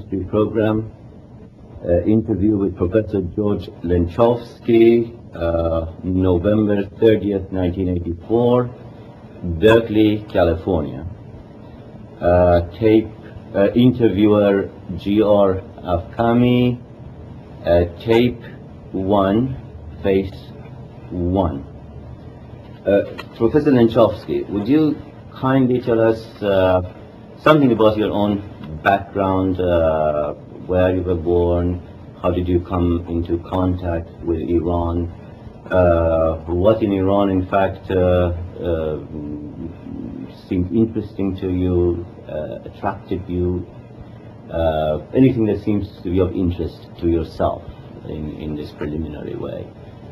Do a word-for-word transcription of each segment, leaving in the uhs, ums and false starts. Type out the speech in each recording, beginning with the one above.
History program, uh, interview with Professor George Lenchovsky, uh, November thirtieth, nineteen eighty-four, Berkeley, California. Uh, tape, uh, interviewer G R Afkami, uh, tape one, face one. Uh, Professor Lenchovsky, would you kindly tell us uh, something about your own background, uh, where you were born, how did you come into contact with Iran, uh, what in Iran in fact uh, uh, seemed interesting to you, uh, attracted you, uh, anything that seems to be of interest to yourself in, in this preliminary way.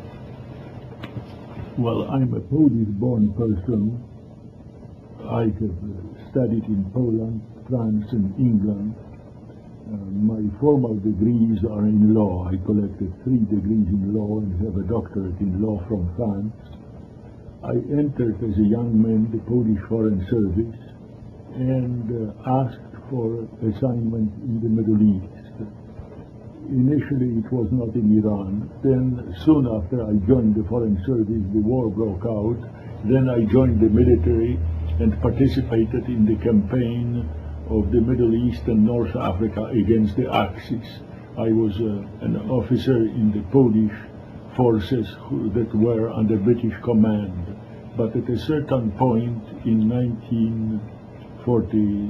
Well, I'm a Polish-born person. I have uh, studied in Poland, France, and England. Uh, my formal degrees are in law. I collected three degrees in law and have a doctorate in law from France. I entered as a young man the Polish Foreign Service and uh, asked for assignment in the Middle East. Initially it was not in Iran. Then soon after I joined the Foreign Service, the war broke out. Then I joined the military and participated in the campaign of the Middle East and North Africa against the Axis. I was uh, an officer in the Polish forces who, that were under British command. But at a certain point in nineteen forty-two,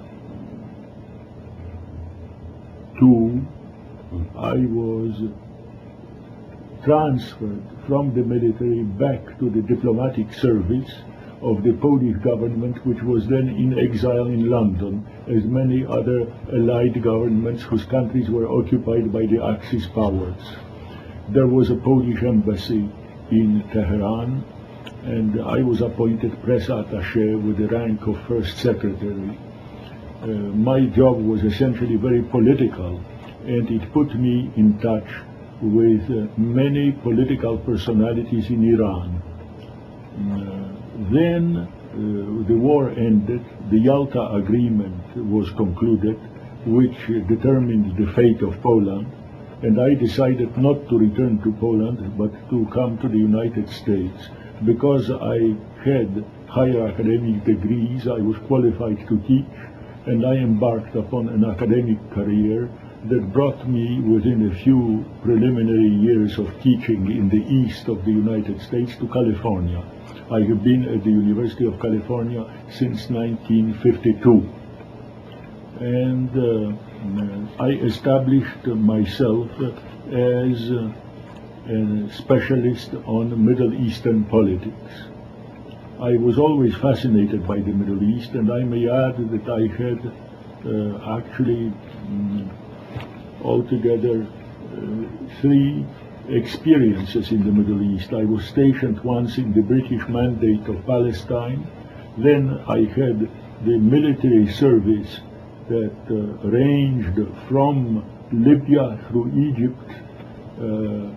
I was transferred from the military back to the diplomatic service of the Polish government, which was then in exile in London, as many other allied governments whose countries were occupied by the Axis powers. There was a Polish embassy in Tehran, and I was appointed press attaché with the rank of first secretary. Uh, my job was essentially very political, and it put me in touch with uh, many political personalities in Iran. Uh, then uh, the war ended, the Yalta Agreement was concluded, which uh, determined the fate of Poland, and I decided not to return to Poland, but to come to the United States. Because I had higher academic degrees, I was qualified to teach, and I embarked upon an academic career that brought me within a few preliminary years of teaching in the east of the United States to California. I have been at the University of California since nineteen fifty-two. And uh, I established myself as a specialist on Middle Eastern politics. I was always fascinated by the Middle East, and I may add that I had uh, actually um, altogether uh, three experiences in the Middle East. I was stationed once in the British Mandate of Palestine. Then I had the military service that uh, ranged from Libya through Egypt, uh,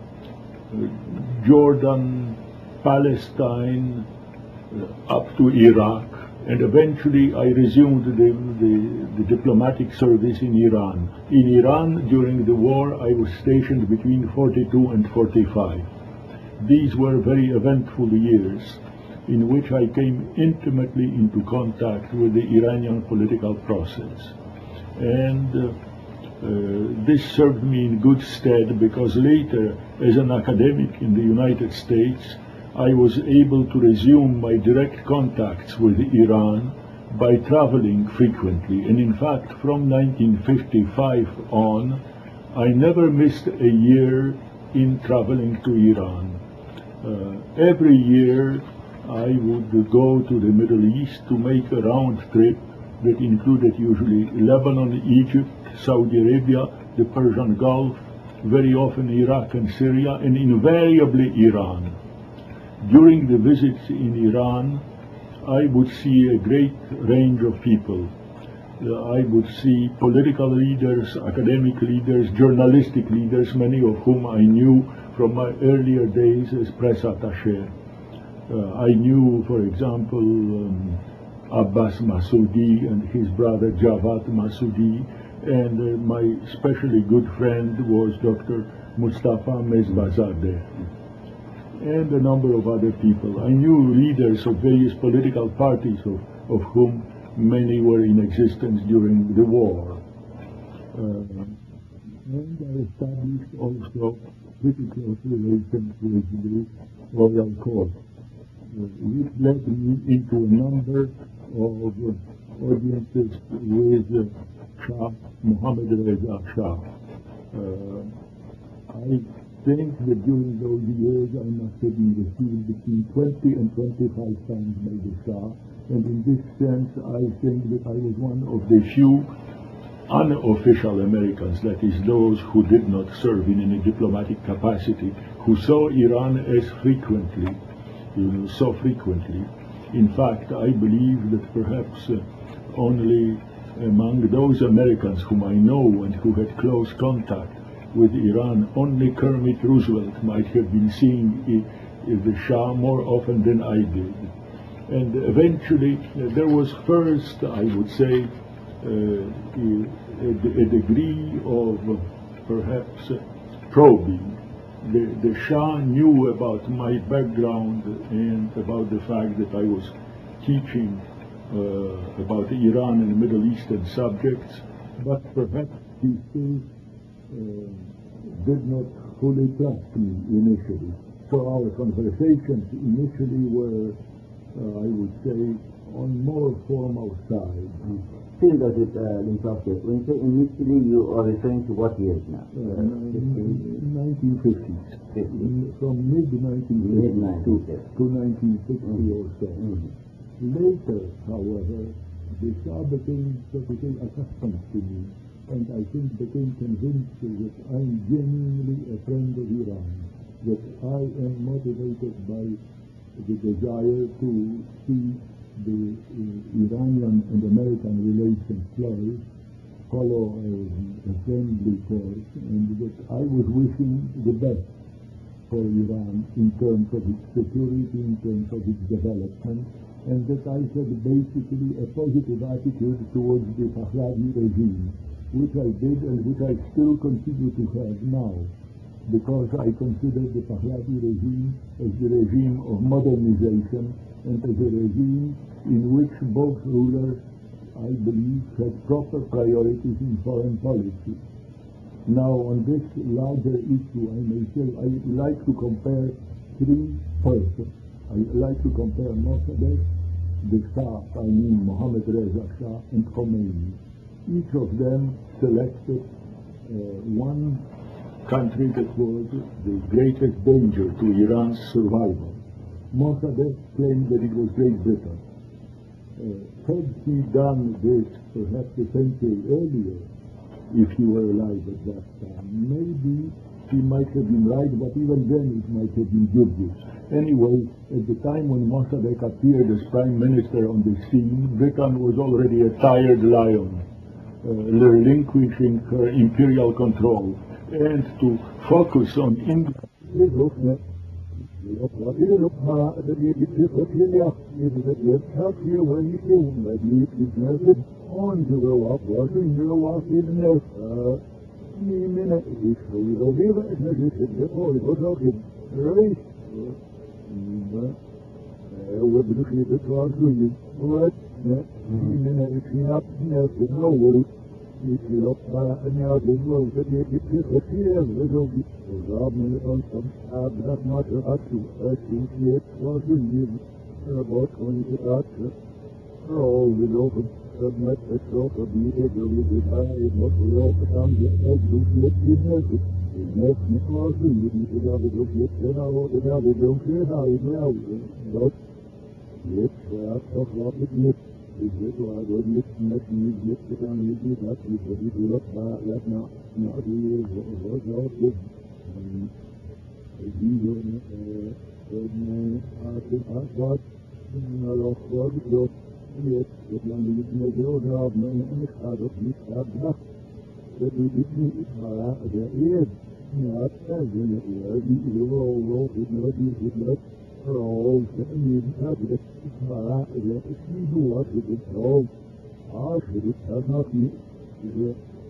Jordan, Palestine, uh, up to Iraq, and eventually I resumed the, the, the diplomatic service in Iran. In Iran, during the war, I was stationed between forty-two and forty-five. These were very eventful years in which I came intimately into contact with the Iranian political process. And uh, uh, this served me in good stead, because later, as an academic in the United States, I was able to resume my direct contacts with Iran by traveling frequently. And in fact, from nineteen fifty-five on, I never missed a year in traveling to Iran. Uh, every year, I would go to the Middle East to make a round trip that included usually Lebanon, Egypt, Saudi Arabia, the Persian Gulf, very often Iraq and Syria, and invariably Iran. During the visits in Iran, I would see a great range of people. Uh, I would see political leaders, academic leaders, journalistic leaders, many of whom I knew from my earlier days as press attaché. Uh, I knew, for example, um, Abbas Masudi and his brother Javad Masudi. and uh, my especially good friend was Doctor Mustafa Mezbazadeh, and a number of other people. I knew leaders of various political parties, of, of whom many were in existence during the war. Uh, and I established also pretty close relations with the royal court, uh, which led me into a number of uh, audiences with uh, Shah Mohammad Reza Shah. Uh, I think that during those years I must have been received between twenty and twenty-five times by the Shah, and in this sense I think that I was one of the few unofficial Americans, that is those who did not serve in any diplomatic capacity, who saw Iran as frequently, you know, so frequently. In fact, I believe that perhaps uh, only among those Americans whom I know and who had close contact with Iran, only Kermit Roosevelt might have been seeing I, I, the Shah more often than I did. And eventually, uh, there was first, I would say, uh, a, a degree of uh, perhaps uh, probing. The, the Shah knew about my background and about the fact that I was teaching uh, about Iran and Middle Eastern subjects, but perhaps he still uh, did not fully trust me initially. So our conversations initially were, uh, I would say, on more formal side. Mm. Still does it, uh, Linchovsky, when you say initially, you are referring to what years now? Uh, nineteen fifties. fifties. From mid nineteen fifties to, to nineteen sixty mm-hmm. or so. Mm-hmm. Later, however, the Shah became, so to say, accustomed to me, and I think became convinced that I'm genuinely a friend of Iran, that I am motivated by the desire to see the uh, Iranian and American relations flourish, follow a, a friendly course, and that I was wishing the best for Iran in terms of its security, in terms of its development, and that I had basically a positive attitude towards the Pahlavi regime, which I did and which I still continue to have now, because I consider the Pahlavi regime as the regime of modernization and as a regime in which both rulers, I believe, had proper priorities in foreign policy. Now, on this larger issue, I may say I like to compare three persons. I like to compare Mossadegh, the Shah, I mean Mohammad Reza Shah, and Khomeini. Each of them selected uh, one country that was the greatest danger to Iran's survival. Mossadegh claimed that it was Great Britain. Uh, had he done this perhaps a century earlier, if he were alive at that time, maybe he might have been right, but even then it might have been dubious. Anyway, at the time when Mossadegh appeared as prime minister on the scene, Britain was already a tired lion, uh, relinquishing her imperial control, and to focus on India.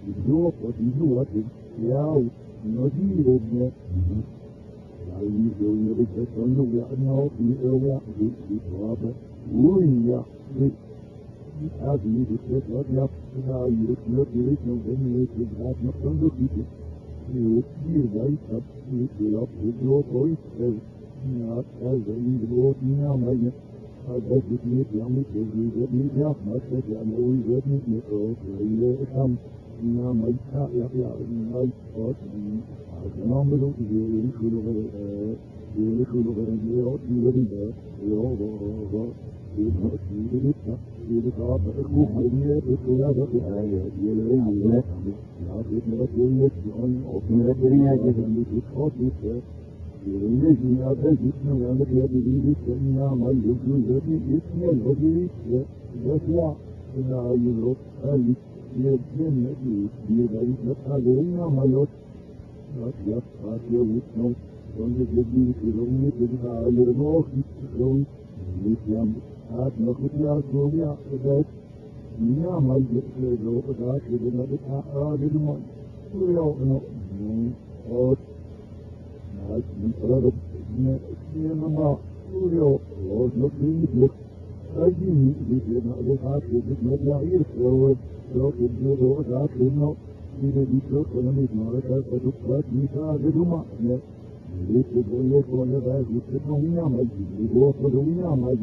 يدوق وتدوق ياو نودي ابن يعني يوم يبقى صندوق لأنه في أولا في إصابة ويا في هذه الشيء لا لا يرسل يرسل من يجهات مصندوق فيه يصير ذلك يصير يدوق ويصير ناس هذا يدوق نعمل هذا جسمي يعمل تجربة من جاه ما تجعل ويجد من أوف إلى إسلام نعمل يا يا نعمل أوف نعمل يجري كل غير يجري كل غير يروح يجري يروح يروح يجري يجري صعب أخوه عليه بسلامة عليه يجري يجري يعرف يجري يجري أو يجري يجري يجري الذي أبدتنا ولك يبدي سميع من يجوز باسم الهدي يسمع لا يروح ألف يبدن يبدي نتحدرنا ملوك أشياء أشياء وسنو ونجدي في رمي تدعى لرموخ يتكون الإسلام أتنا خطيا سوريا أبد نعمل بسلو أداشر نبتع آدل من ويوم أوت من طلب ما يو وجبينك أجي بجنا بحاجة بجنا يعيش لو لو تبدو لو تعرفنا إذا بيشوف أنا مجموعة فتوقف مساعدة ما ليش تقول ولا بعد يستنون يعمل يوصلون يعمل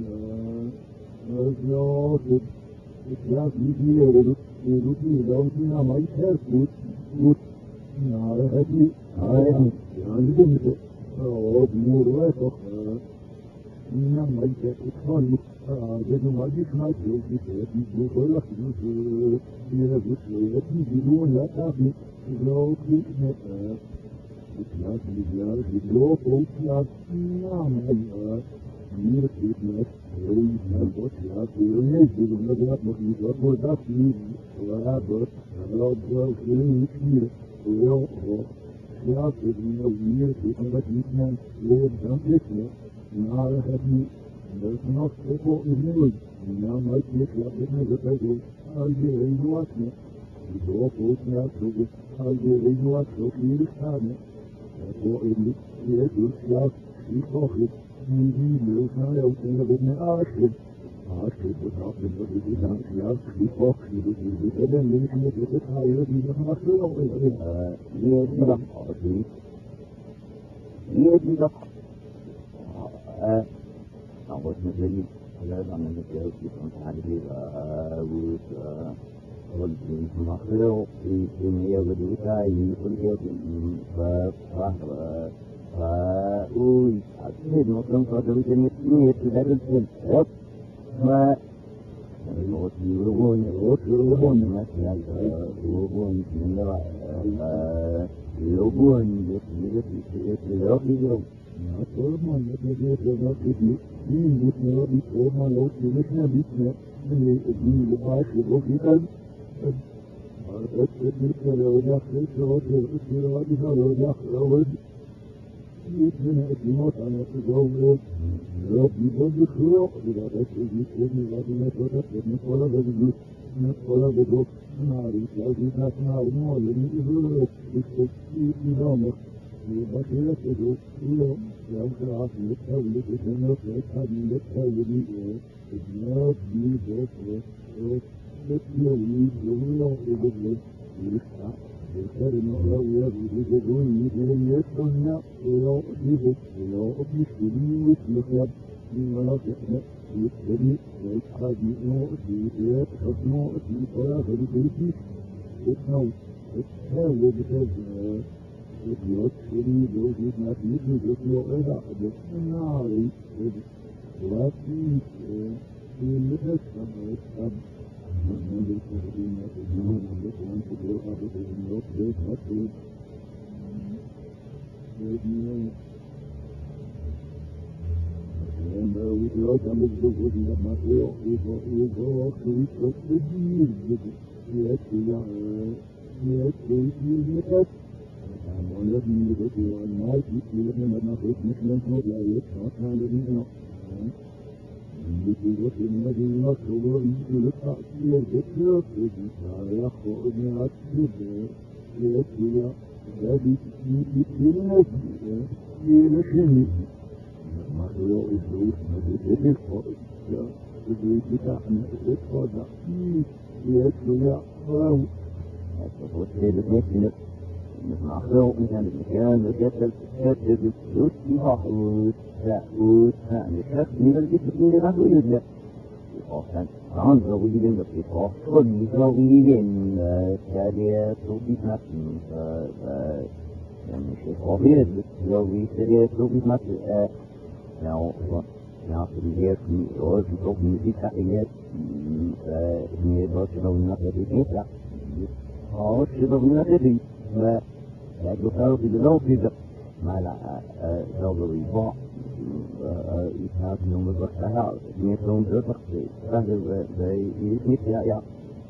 أجناس السياس يجي يرد يرد يدور يعمل يرد يرد نعرفه عارف يعني جمته أو بنور واسق إنما يتكلم جد ما يسمع شيء يسمع كل شيء يسمع بدون لا تعرف لو كنت الناس اللي لو كنت نعم مير الناس يوم البوت يا كل يجي من مخيط ورداتي ولا بوت ولا بوت كثير ويوم سياسة النووية في أمريكا وبريطانيا معرفتي بالنص فوق النووي إنما يطلق بنظرته الجيرين واسمه يتوقف سياسته الجيرين واسمه في الثانية وفوق اللي يدرس سياسة في فوقه من دين يوسنا يوسنا بابن آشر آشر بطاقة الوزيد عن سياسة في فوقه يتبين من حمد يتبقى يريد أن أصله وإلغيه يجب أن يجب أن أقول مثلي لا أنا مثل يكون تعرفي ووس قلت ما خلوا في دنيا بدوسا يقول يوم فا فأقول أكيد ممكن فاتوري تنيت تدرس الرب ما يروون يروون مثلا يروون من يروون يروون يروون أصلاً يتجه لنفسه من يسمى بسوما لو سمحنا بسنا من الدين لباشر وفيقا أتذكر لو داخل سواد الإسراء لو داخل أود يتمنى أسمات على تجاوز ربي بذكره إذا تسجد سيدي لكن تتكلم نقول بذكر نقول بذكر نعرف لازم نسمع ونعلم إذا تستطيع نظامك بشرة تجوز إلى يوم عاصمة تولد إثناء حديد التولد إثناء بيجوز تسلوي يوم يجوز يسعى الكلمة لو يجوز يجوز يسعى ولو يجوز ولو يشتري ويسلخ بمناطقنا يشتري ويسعى بنوع بيئات خصنوع في طريقة البيت إثناء إثناء بتجوز يشتري بوجود ما فيه يطلع إذا أجل النار ولكن في المدرسة الأب من الكثيرين يتجمعون لكم تدعو أبدا من يطلق مسجد عندما يطلق مجدد لما يضاق ويطلق بدير يتجمع يتجمع المدرسة والذي يذكر الموت يذكر لنا نقص مثل لا يسمع الذين بطولة المدينة ورئيس التأثير بكرة لا يخرج السبب ليكفي هذه السنة إلى شيء ما هو الدروس مدرسة الفرق بديت تعمل الفرق يكفي أخرى أتفوتي بكرة نحن من المكان وجدت كتب الفلوس محروس تأوت يعني شخص من الجسم اللي راح يبدأ وكان عن ضوئين بقطاع كل ضوئين كاديات وفيت نفسي يعني شيء خطير ضوئي سريع وفيت نفسي now now في الجهاز في في صوت ميوزيك حاجات هي باشا من ناحية الإنسان اه شيء ضوئي نفسي ما لكن صاروا في الجو في الجو مع الجو الريباع يتناس نوم البرشاها يسون دربك سهل بيسميت يا يا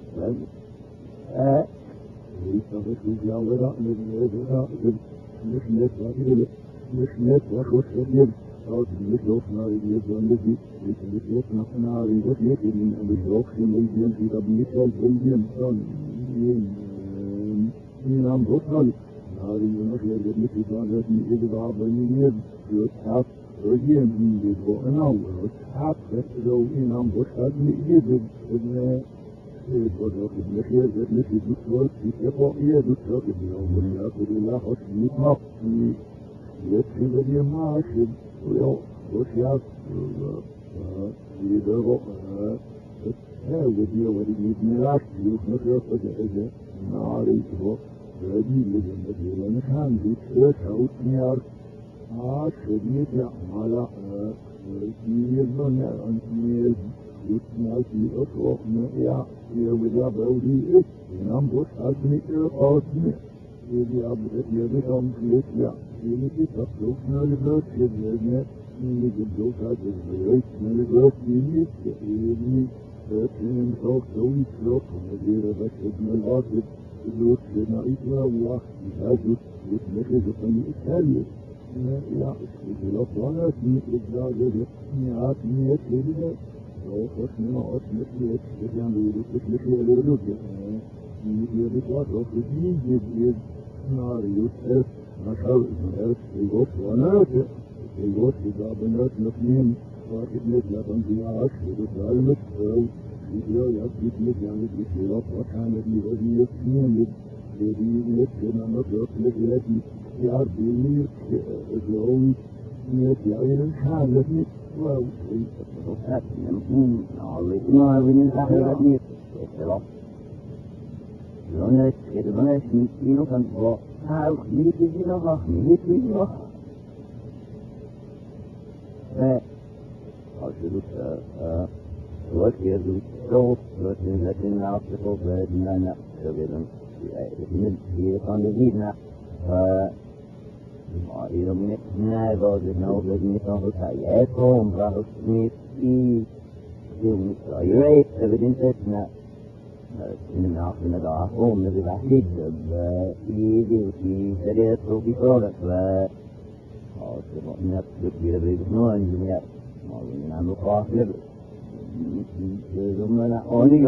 اه يستطيع الجو ولا نجد مش نسوى مش نسوى خوش كثير أو تلسوف نار يجب الذي يتلسوف نار يجب من الجوف من الجن في تبليس الجن نعم بطل هذه المشهد التي كانت من إضراب اليد يتحف رجيم من جدو أنا ويتحف لو إنام بطل يجب أن يتوضع في المشهد التي تسوى في كفاء يدسر يوم يأكل الله حسن نفسي يكفي لي ماشد ويشعف يدرق هاود يولي ابن راشد يخنق فجأة ناري هذه التي ونحن بتسعود نيار عشرية على يظن أن يسمع في أسواق مائع يوجد بودي ينام بسعدني إرقاصني يجي عبدت يدهم في الإسلام يجي تطلقنا لباس يجينا من جدو سعد الزيت من لباس يجي يجي فاتنين صوت سوي سلوك ونجير بشد من الواقف الوقت نعيشها الله يحاجد وتنشد قني إسهالي لا أشكي الأطوانات من إجازة مئات مئة لله وقص من عصمة مئة كتان بيروتك لكي الردود يجي بطاق وخدين يجي نار يسأل نشر الناس الأطوانات الوقت إذا بنات نفنين واحد مثل تنزيع عشر وتعلمت يجي يأتي يعني بسيرات وكانت لغنية سنين الذي يمكن أن نطلق لغياتي في عرض المير الزعوي مية عين حالتي واو كيف يمكن عظيمة من الأحيان الصراط لونك كدبناش ميكينو كان بقى هاو ميكي جينوها ميكي جينوها ف أشهد وكيف الصوت لكن عاطفه بأننا سبيلا من هي قانونينا ف إذا من هذا النوع الذي يصنع حياتهم رأسني في يوم يعيش بدنتنا من عقلنا ضعفهم نبي بعيد بإيدي وفي سريعته وفي صورة ف نفس كبيرة بيبنون الجميع ما نعمل قاصر ثم نحن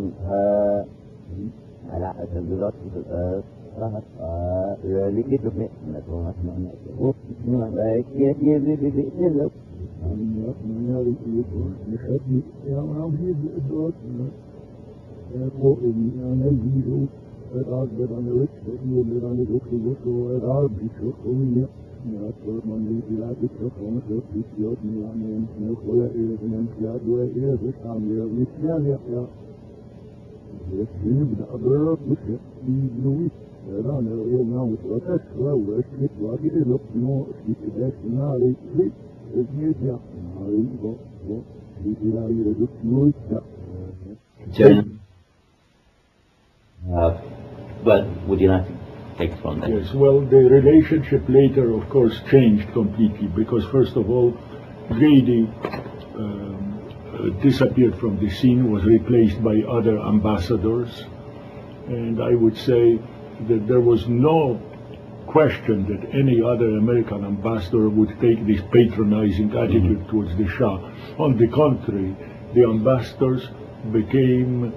على حسب دراسة راحت لكي تبني نتوما سمعنا وفي ذلك يأتي بذلك أن يقنع يكون لحد يوم الدراسة يقول أن الفيديو الأكبر عن الوقت اللي عن الوقت والعرب الشخصية يأثر من الإلعاب الشخصية في السياسة يعني نقول إلى الانسياد وإلى التعمير والإسلام يحيى يبدأ أضرار بشيء يجلوي رانا رأينا وتركشوا وأشكت واحد لقنو اشتكاك ناري في الجيزة ناري بو في إلهي رجل Uh, but would you not take from that? Yes, well, the relationship later, of course, changed completely because, first of all, Grady um, uh, disappeared from the scene, was replaced by other ambassadors, and I would say that there was no question that any other American ambassador would take this patronizing attitude mm-hmm. towards the Shah. On the contrary, the ambassadors became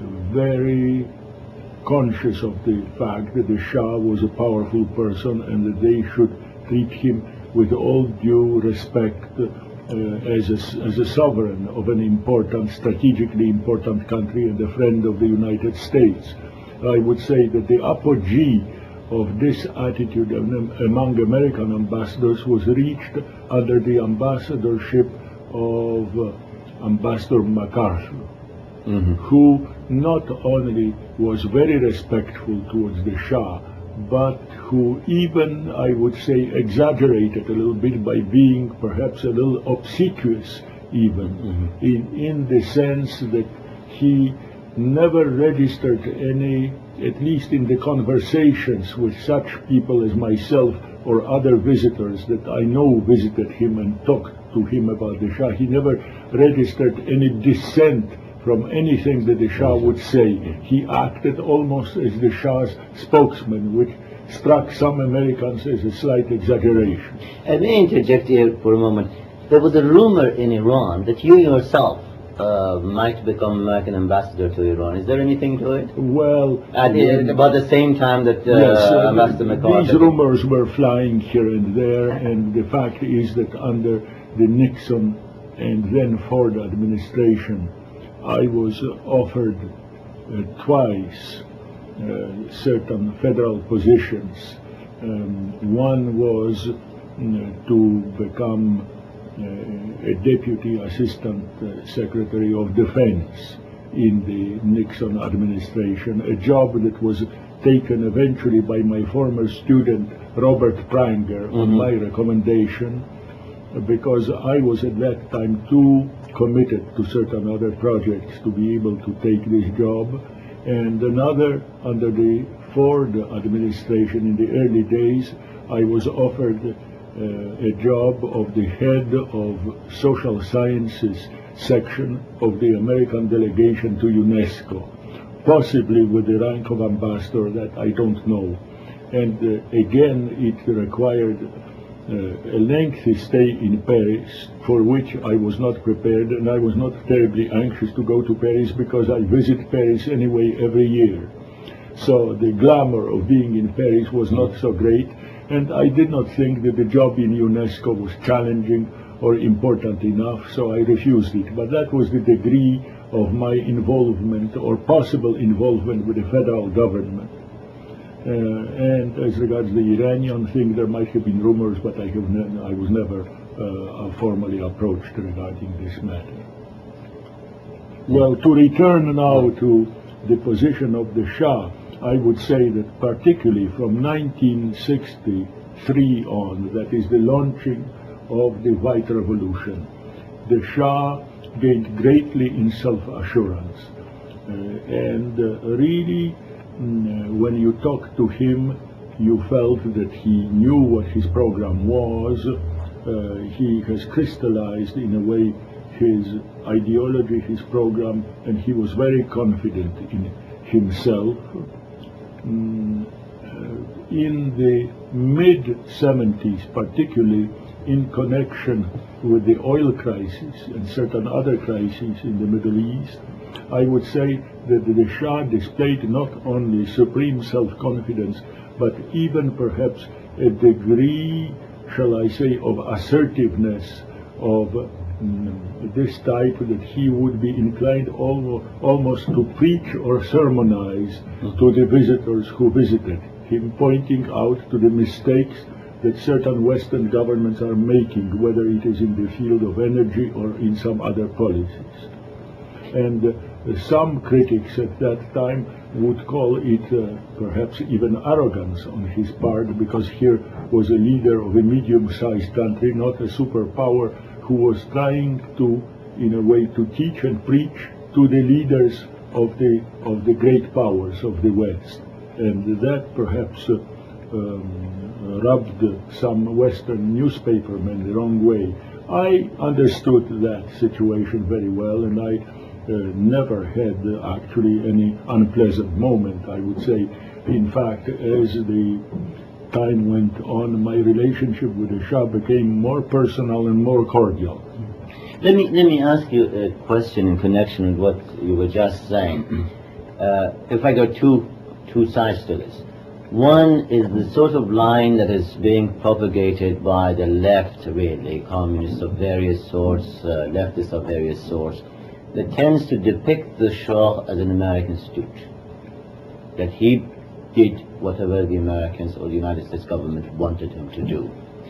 very conscious of the fact that the Shah was a powerful person and that they should treat him with all due respect uh, as, a, as a sovereign of an important, strategically important country and a friend of the United States. I would say that the apogee of this attitude among American ambassadors was reached under the ambassadorship of uh, Ambassador MacArthur, mm-hmm. who not only was very respectful towards the Shah, but who even, I would say, exaggerated a little bit by being perhaps a little obsequious even, mm-hmm. in, in the sense that he never registered any, at least in the conversations with such people as myself or other visitors that I know visited him and talked to him about the Shah, he never registered any dissent from anything that the Shah would say. He acted almost as the Shah's spokesman, which struck some Americans as a slight exaggeration. Let me interject here for a moment. There was a rumor in Iran that you yourself uh, might become American ambassador to Iran. Is there anything to it? Well, At the, about the same time that uh, yes, uh, Ambassador MacArthur... These rumors were flying here and there, and the fact is that under the Nixon and then Ford administration, I was offered uh, twice uh, certain federal positions. Um, one was uh, to become uh, a Deputy Assistant uh, Secretary of Defense in the Nixon administration, a job that was taken eventually by my former student Robert Pranger mm-hmm. on my recommendation, because I was at that time too committed to certain other projects to be able to take this job. And another, under the Ford administration in the early days, I was offered uh, a job of the head of social sciences section of the American delegation to UNESCO, possibly with the rank of ambassador, that I don't know. And uh, again, it required Uh, a lengthy stay in Paris, for which I was not prepared, and I was not terribly anxious to go to Paris because I visit Paris anyway every year. So the glamour of being in Paris was not so great, and I did not think that the job in UNESCO was challenging or important enough, so I refused it. But that was the degree of my involvement or possible involvement with the federal government. Uh, and as regards the Iranian thing, there might have been rumors, but I, have ne I was never uh, formally approached regarding this matter. Well, to return now to the position of the Shah, I would say that particularly from nineteen sixty-three on, that is the launching of the White Revolution, the Shah gained greatly in self-assurance. Uh, and uh, really, when you talked to him, you felt that he knew what his program was. Uh, he has crystallized in a way his ideology, his program, and he was very confident in himself. Mm, uh, in the mid seventies, particularly in connection with the oil crisis and certain other crises in the Middle East, I would say that the Shah displayed not only supreme self-confidence, but even perhaps a degree, shall I say, of assertiveness of mm, this type, that he would be inclined almost, almost to preach or sermonize to the visitors who visited him, pointing out to the mistakes that certain Western governments are making, whether it is in the field of energy or in some other policies. And uh, some critics at that time would call it uh, perhaps even arrogance on his part, because here was a leader of a medium-sized country, not a superpower, who was trying to, in a way, to teach and preach to the leaders of the, of the great powers of the West. And that perhaps uh, um, rubbed some Western newspapermen the wrong way. I understood that situation very well, and I Uh, never had uh, actually any unpleasant moment, I would say. In fact, as the time went on, my relationship with the Shah became more personal and more cordial. Let me let me ask you a question in connection with what you were just saying. Uh, if I go two two sides to this, one is the sort of line that is being propagated by the left, really, communists of various sorts, uh, leftists of various sorts, that tends to depict the Shah as an American stooge, that he did whatever the Americans or the United States government wanted him to do.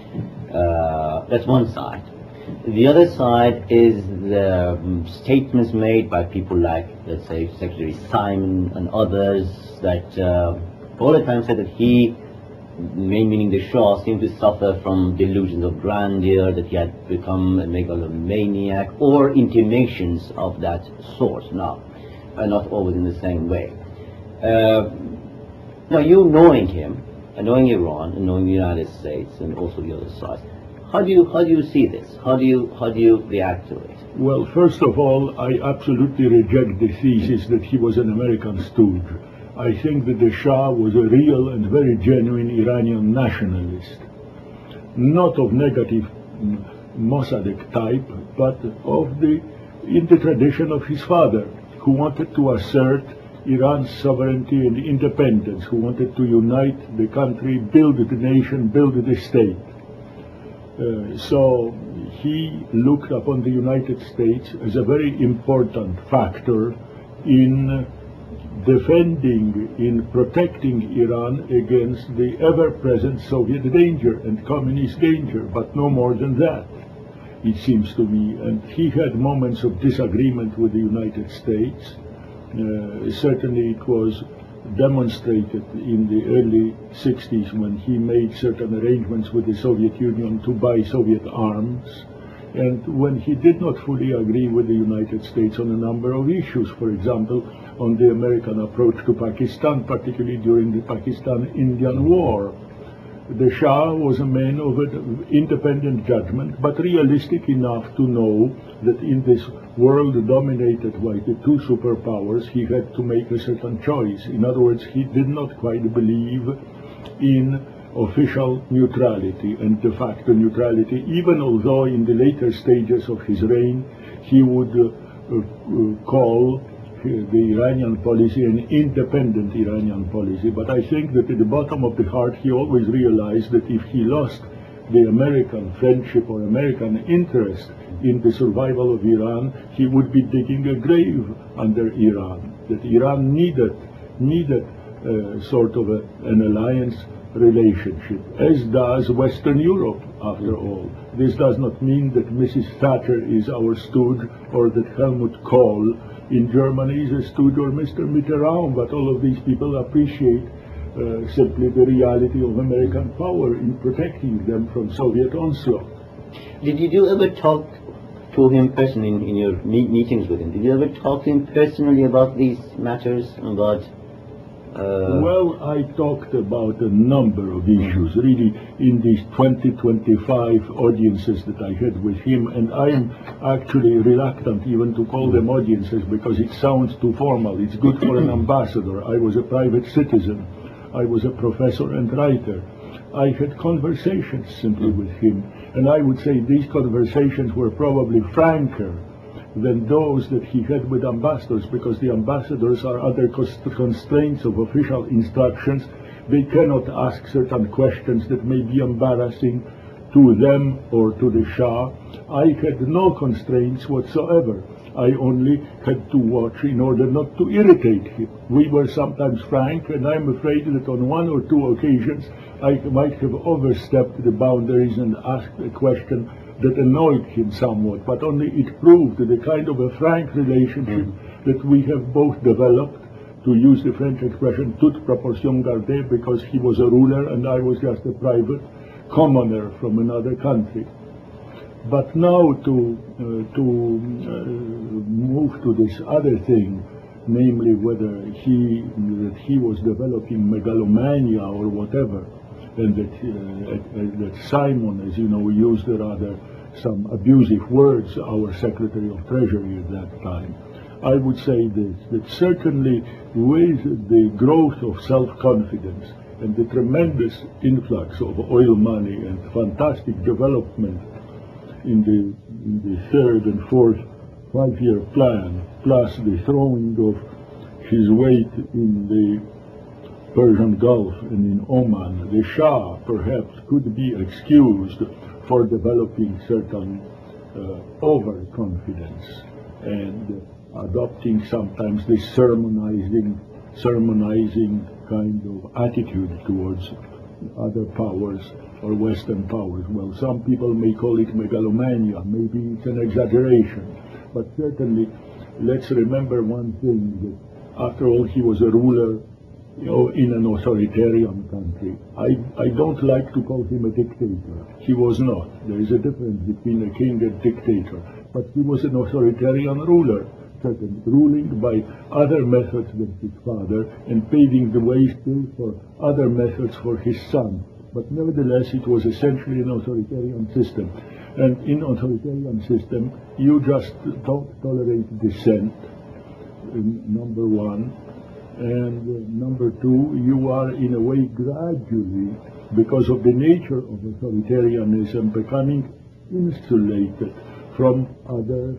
Uh, that's one side. The other side is the um, statements made by people like, let's say, Secretary Simon and others that uh, all the time said that he, meaning the Shah, seemed to suffer from delusions of grandeur, that he had become a megalomaniac, or intimations of that sort. Now, uh, not always in the same way. Uh, now, you knowing him, and knowing Iran, and knowing the United States, and also the other side, how do you how do you see this? How do you how do you react to it? Well, first of all, I absolutely reject the thesis that he was an American stooge. I think that the Shah was a real and very genuine Iranian nationalist, not of negative Mossadegh type, but of the in the tradition of his father, who wanted to assert Iran's sovereignty and independence, who wanted to unite the country, build the nation, build the state. Uh, so he looked upon the United States as a very important factor in defending, in protecting Iran against the ever-present Soviet danger and communist danger, but no more than that, it seems to me. And he had moments of disagreement with the United States. Uh, certainly it was demonstrated in the early sixties when he made certain arrangements with the Soviet Union to buy Soviet arms, and when he did not fully agree with the United States on a number of issues, for example, on the American approach to Pakistan, particularly during the Pakistan-Indian War. The Shah was a man of an independent judgment, but realistic enough to know that in this world dominated by the two superpowers, he had to make a certain choice. In other words, he did not quite believe in official neutrality and de facto neutrality, even although in the later stages of his reign he would uh, uh, call the Iranian policy an independent Iranian policy. But I think that at the bottom of the heart he always realized that if he lost the American friendship or American interest in the survival of Iran, he would be digging a grave under Iran. That Iran needed, needed uh, sort of a, an alliance relationship, as does Western Europe, after all. This does not mean that Missus Thatcher is our stooge, or that Helmut Kohl in Germany is a stooge, or Mister Mitterrand, but all of these people appreciate uh, simply the reality of American power in protecting them from Soviet onslaught. Did you ever talk to him personally in, in your meet meetings with him? Did you ever talk to him personally about these matters, about Uh, well, I talked about a number of issues, really, in these twenty, twenty-five audiences that I had with him, and I am actually reluctant even to call them audiences because it sounds too formal. It's good for an ambassador. I was a private citizen. I was a professor and writer. I had conversations simply with him, and I would say these conversations were probably franker than those that he had with ambassadors, because the ambassadors are under constraints of official instructions. They cannot ask certain questions that may be embarrassing to them or to the Shah. I had no constraints whatsoever. I only had to watch in order not to irritate him. We were sometimes frank, and I'm afraid that on one or two occasions I might have overstepped the boundaries and asked a question that annoyed him somewhat, but only it proved the kind of a frank relationship mm. that we have both developed, to use the French expression, toute proportion gardée, because he was a ruler and I was just a private commoner from another country. But now to, uh, to uh, move to this other thing, namely whether he, that he was developing megalomania or whatever, and that, uh, that Simon, as you know, used rather some abusive words, our Secretary of Treasury at that time. I would say this, that certainly with the growth of self-confidence and the tremendous influx of oil money and fantastic development in the, in the third and fourth five-year plan, plus the throwing of his weight in the Persian Gulf and in Oman, the Shah perhaps could be excused for developing certain uh, overconfidence and adopting sometimes this sermonizing, sermonizing kind of attitude towards other powers or Western powers. Well, some people may call it megalomania, maybe it's an exaggeration, but certainly let's remember one thing, that after all he was a ruler, you know, in an authoritarian country. I, I don't like to call him a dictator. He was not. There is a difference between a king and dictator. But he was an authoritarian ruler, certainly, ruling by other methods than his father and paving the way still for other methods for his son. But nevertheless, it was essentially an authoritarian system. And in authoritarian system, you just don't tolerate dissent, number one. And uh, number two, you are in a way gradually, because of the nature of authoritarianism, becoming insulated from other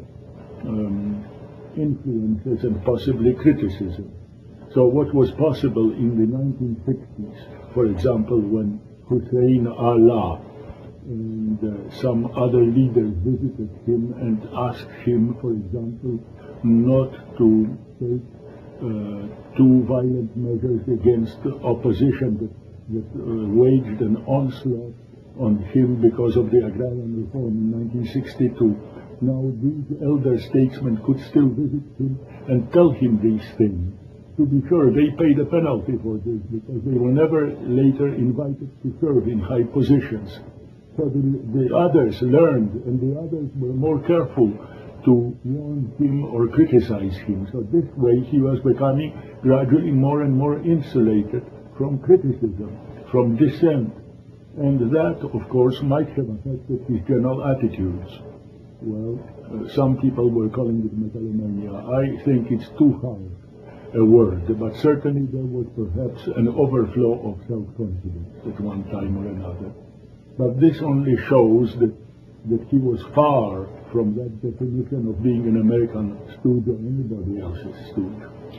um, influences and possibly criticism. So what was possible in the nineteen sixties, for example, when Hussein Allah and uh, some other leaders visited him and asked him, for example, not to take Uh, two violent measures against the opposition that, that uh, waged an onslaught on him because of the agrarian reform in nineteen sixty-two. Now these elder statesmen could still visit him and tell him these things. To be sure, they paid a penalty for this because they were never later invited to serve in high positions. So the, the others learned, and the others were more careful to warn him or criticize him. So this way he was becoming gradually more and more insulated from criticism, from dissent. And that, of course, might have affected his general attitudes. Well, uh, some people were calling it megalomania. I think it's too hard a word, but certainly there was perhaps an overflow of self-confidence at one time or another. But this only shows that, that he was far from that definition of being an American stooge or anybody else's stooge.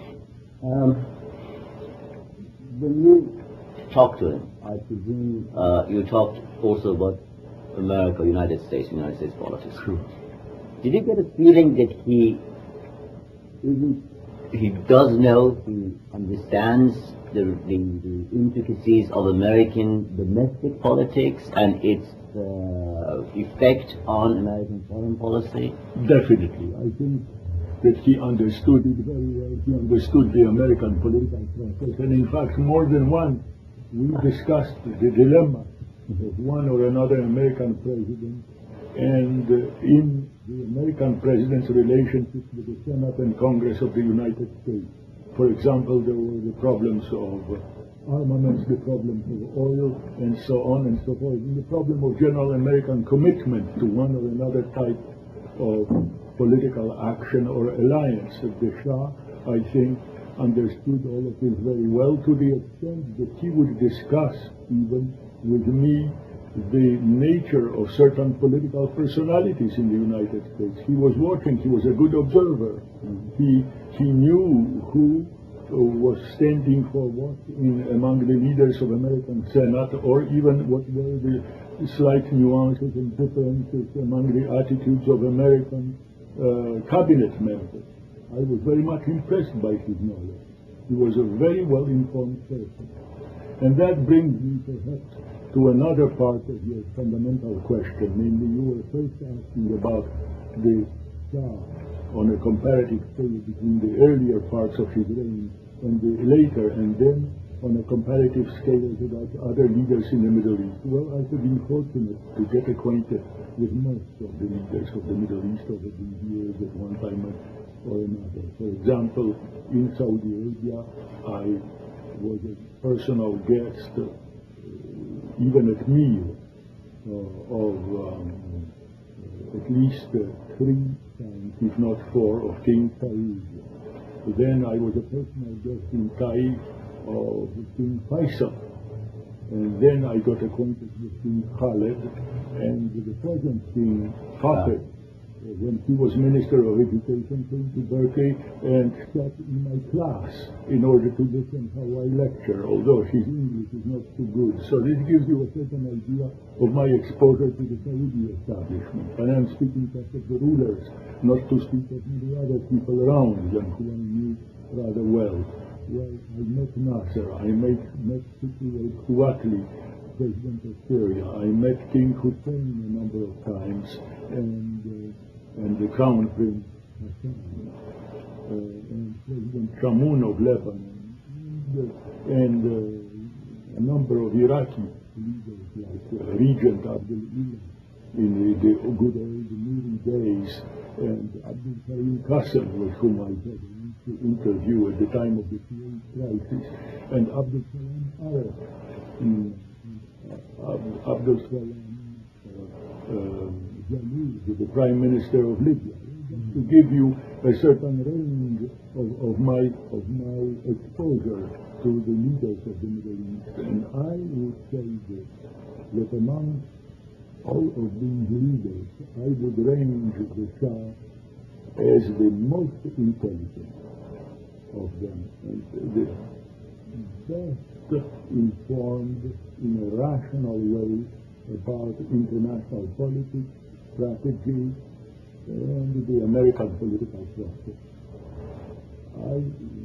Um, when you Talk to him. I presume Uh, you talked also about America, United States, United States politics. True. Did you get a feeling that he isn't he does know, he understands the, the, the intricacies of American domestic politics and its uh, effect on American foreign policy? Definitely. I think that he understood it very well. He understood the American political process. And in fact, more than once, we discussed the dilemma of one or another American president and uh, in the American president's relationship with the Senate and Congress of the United States. For example, there were the problems of armaments, the problems of oil, and so on and so forth, and the problem of general American commitment to one or another type of political action or alliance. The Shah, I think, understood all of this very well, to the extent that he would discuss even with me the nature of certain political personalities in the United States. He was watching, he was a good observer. He, he knew who was standing for what in, among the leaders of American Senate, or even what were the slight nuances and differences among the attitudes of American uh, cabinet members. I was very much impressed by his knowledge. He was a very well-informed person. And that brings me perhaps to another part of your fundamental question, namely you were first asking about the Shah on a comparative scale between the earlier parts of his reign and the later, and then on a comparative scale about other leaders in the Middle East. Well, I have been fortunate to get acquainted with most of the leaders of the Middle East over these years at one time or another. For example, in Saudi Arabia, I was a personal guest, uh, even at meals, uh, of um, at least uh, three times, if not four, of King Saud. Then I was a personal guest in Taif of King Faisal. And then I got acquainted with King Khaled and the present King Fahd. Uh, when he was Minister of Education, came to Berkeley and sat in my class in order to listen how I lecture, although his English is not too good. So this gives you a certain idea of my exposure to the Saudi establishment. And I'm speaking just of the rulers, not to speak of many other people around them who I knew rather well. Well, I met Nasser, I met, met Fikri al-Kuwatli, President of Syria. I met King Hussein a number of times, and uh, and the Crown Prince Hassan, uh, and President Shamoun of Lebanon, and, uh, and uh, a number of Iraqi leaders like uh, Regent Abdul Ilah in the, the good old Nuri days, and Abdul Karim Qasem, with whom I had to interview at the time of the Kuwait crisis, and Abdul Salam Arif, mm, uh, Abdul Salam uh, uh, Jalil, the Prime Minister of Libya, just to give you a certain range of, of my of my exposure to the leaders of the Middle East. And I would say this, that among all of these leaders, I would range the Shah as the most intelligent of them, and the best informed in a rational way about international politics, strategy, and the American political process. I,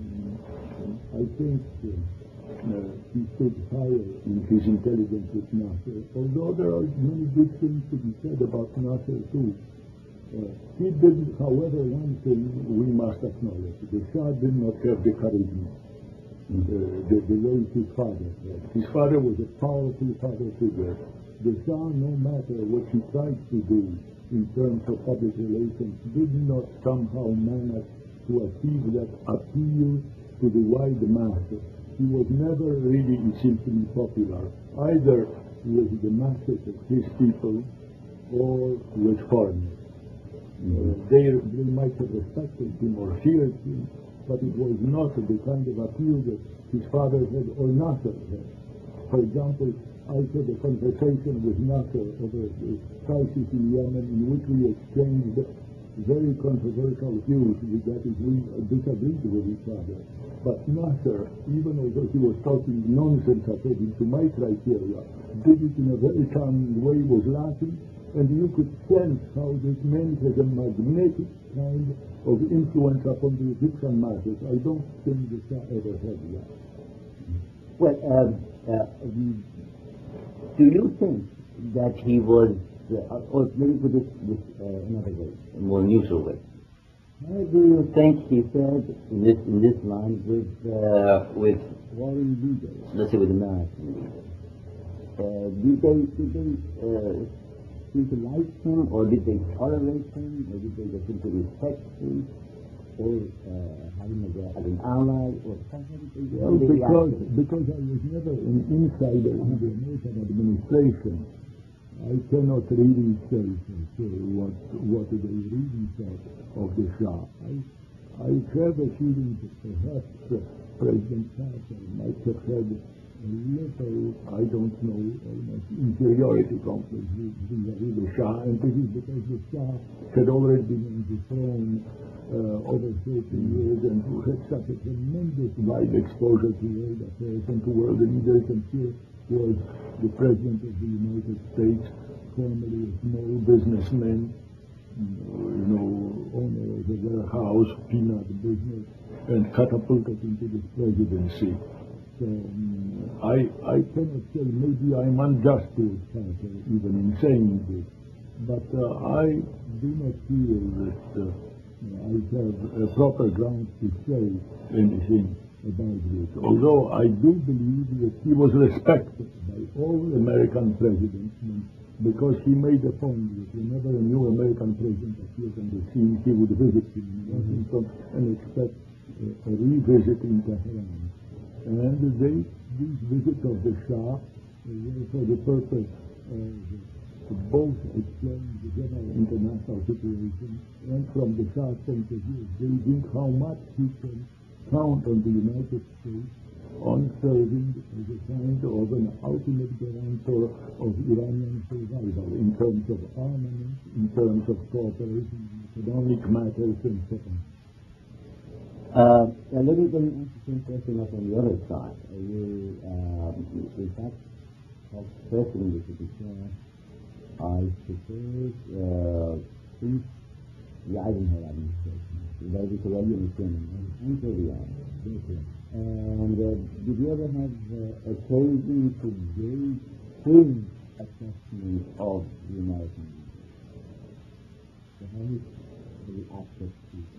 I think uh, he stood higher in his intelligence with Nasser, although there are many good things to be said about Nasser too. Uh, he did, however, one thing we must acknowledge. The Shah did not have the charisma, the, the, the way his father had. His father was a powerful father figure. The Shah, no matter what he tried to do in terms of public relations, did not somehow manage to achieve that appeal to the wide masses. He was never really, it seems to me, popular, either with the masses of his people or with foreigners. Uh, they, they might have respected him or feared him, but it was not the kind of appeal that his father had or Nasser had. For example, I had a conversation with Nasser over the crisis in Yemen in which we exchanged very controversial views that is, we disagreed with each other. But Nasser, even although he was talking nonsense according to my criteria, did it in a very charming way, was laughing, and you could sense how this man has a magnetic kind of influence upon the Egyptian masses. I don't think the Shah ever had that. Well, uh, uh, do you think that he was, uh, or let me put this, this uh, another way, A more neutral way. how do you think he fared in this in this line with Uh, with, foreign leaders? let's say, with American leaders. Uh, did they did they uh, seem to like him, or did they tolerate him, or did they just seem to respect him, or uh, have him as, a, as an ally, or something? Well, because, because I was never an insider in the American administration, I cannot really say for sure what, what they really thought of the Shah. I, I have a feeling that perhaps uh, President Carter might have had a little, I don't know, almost inferiority complex vis-a-vis the Shah, and this is because the Shah had already been on the throne uh, over thirty years and who had such a tremendous wide exposure to world affairs and to world leaders, and here was the President of the United States, formerly a small businessman, you know, owner of a warehouse, peanut business, and catapulted into this presidency. So, um, I, I cannot say, maybe I'm unjust to Carter even in saying this, but uh, I do not feel that uh, I have a proper ground to say anything about this. Although I do believe that he was respected by all American presidents, because he made a point that whenever a new American president appeared on the scene, he would visit him in Washington and expect uh, a revisit in Tehran. And they, these visits of the Shah were for the purpose of both explain the general international situation and from the Shah's point of view, gauging how much he can count on the United States on serving as a kind of an ultimate guarantor of Iranian survival in terms of armament, in terms of cooperation in economic matters, and so on. Uh, a little bit interesting question up on the other side. Uh, you, uh, in fact, talked personally to the chair, I suppose, uh, since the Eisenhower administration, that is already understanding, until the end. And uh, did you ever have uh, occasion to gauge his assessment of the American leadership? So how is the access to it?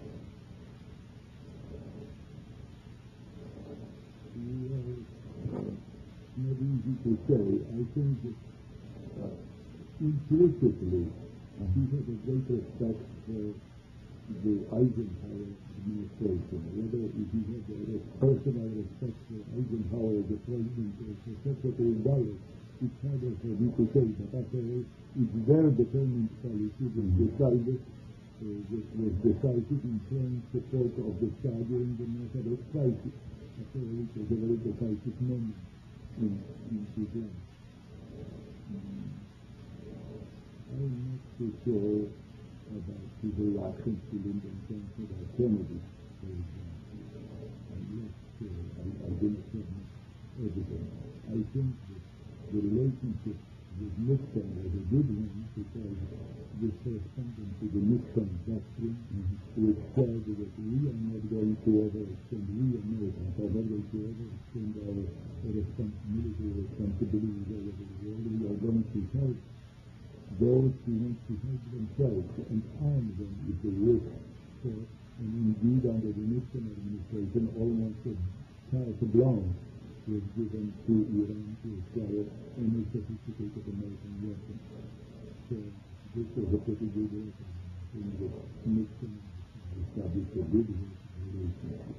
Not easy to say. I think that uh, implicitly uh, he had a great respect for the Eisenhower administration. Whether he had a personal respect for Eisenhower as a president or as a secretary of Dallas, it's harder for me to say, but after all, it's their determined policy that decided uh, that was decisive in showing support of the Shah during the Mossadegh crisis. After all, it was a very decisive moment in, in his life. Um, I'm not so sure about his reactions to Lyndon Johnson or Kennedy, for example. I'm not sure. I, I didn't have much evidence. I think that the relationship with Nixon was a good one because this corresponded to the Nixon doctrine, mm-hmm. which said that we are not going to overextend, we Americans are not going to overextend our respons- military responsibilities over the world. We are going to help those who want to help themselves and arm them if they wish. So, and indeed, under the Nixon administration, almost a carte blanche was given to Iran to acquire any sophisticated American weapons. So, this was a pretty good record. In the Nixon established a good relationship.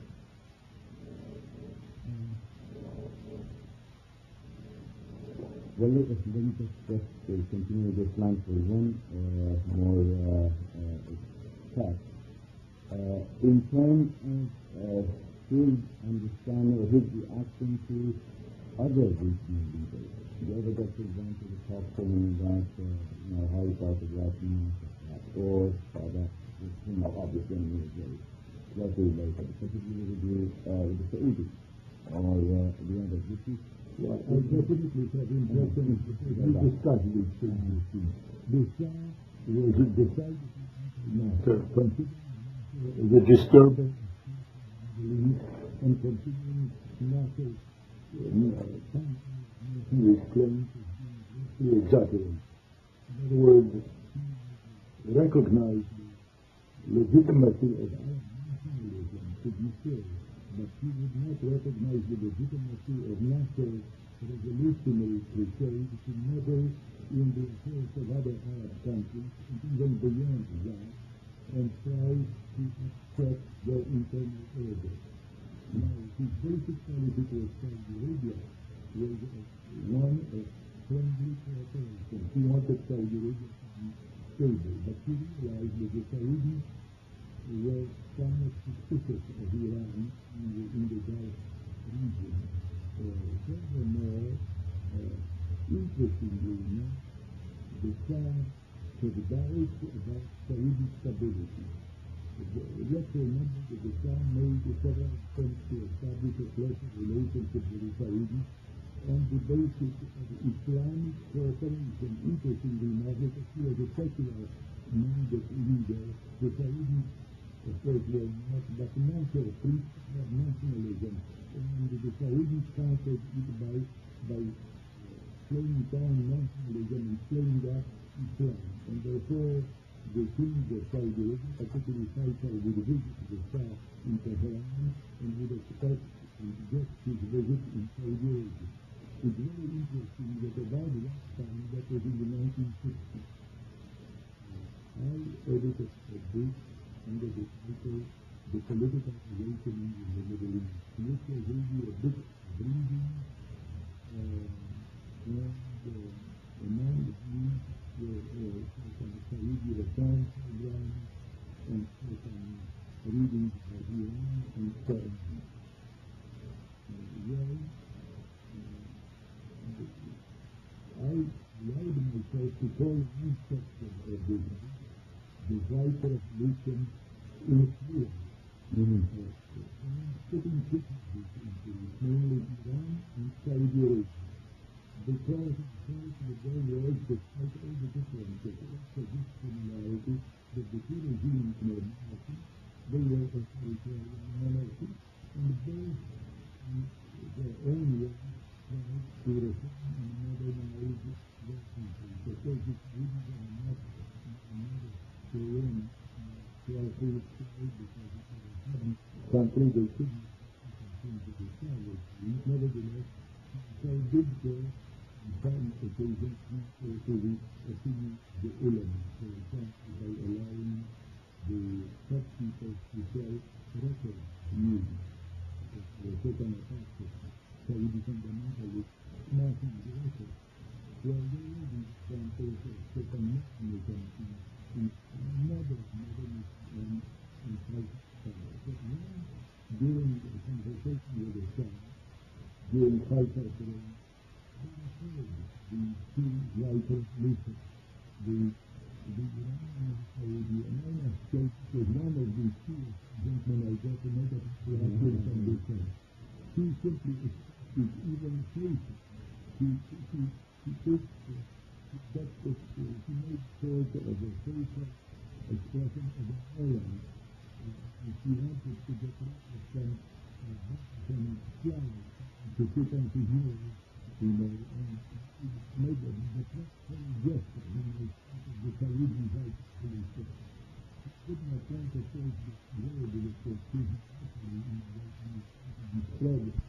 Well, let us then just, just uh, continue this line for one uh, more uh, uh, fact. Uh, in terms of uh, his understanding or his reaction to other regional leaders, you ever got, for example, to talk to him about, uh, you know, how he felt about Russia, or uh, that, you know, obviously in the very closely related, particularly with, uh, with the Saudis or uh, the other British. Well, I definitely have impression we discussed these things. The Shah was a decided matter, considering the disturbance and considering NATO his claim to exaggerate. In other words, recognize the legitimacy of our nationalism to be sure, but he would not recognize the legitimacy of NATO revolutionary crusade to meddle in the affairs of other Arab countries, and even beyond that, and try to upset their internal order. Now, his basic policy towards Saudi Arabia was one of friendly cooperation. He wanted Saudi Arabia to be stable, but he realized that the Saudis were somewhat suspicious of Iran in the, in the Gulf region. Uh, furthermore, uh, interestingly enough, the Shah had doubts about Saudi stability. Let's remember that the Shah made several attempts to establish a closer relationship with the Saudis on the basis of Islamic cooperation. Interestingly enough, because he was a secular-minded leader, the Saudis, of course, were not, but also preached nationalism. And the Saudis countered it by, by playing down nationalism and playing up Islam. And therefore, the kings of Saudi Arabia, particularly Faisal, would visit the Shah in Tehran and would expect and get his visit in Saudi Arabia. It's very interesting that about that time, that was in the nineteen sixties, I edited a book under the title The Political Awakening in the Middle East, which was really a book bringing uh, and uh, among the views were uh, Saudi reform program and certain readings of Iran and so on. whole aspect of of the, the right revolution in its real. Sitting differences into mainly Iran and Saudi Arabia. Because of the way was, despite all the differences, also this similarity, that the two regimes were monarchy, they were authoritarian monarchy, and both in their own way tried to reform and modernize their country. So those regimes are not another Korean careful side because it was a hidden country, they couldn't continue to be solid. Nevertheless, they did go some occasions to the opinion of the ulama, for example, by allowing the shopkeepers to sell record music. They were taken apart to Saudi fundamentalists smashing the record. Well, they were these examples of certain mechanism in, in modern modernism and, and culture. But when, during the conversation with the Shah, during culture, the two writers later, the the Iranian Saudi Arabia state was one of the two gentlemen I got to know that he had been from this time. He simply is even closer. He he he takes that that he made sort of a social expression of the island. If he wanted to get rid of some from Islam to put on his nose, you know, and made a very gesture, you know, the Saudi right to the state. He could not want to say the word that was too actually destroyed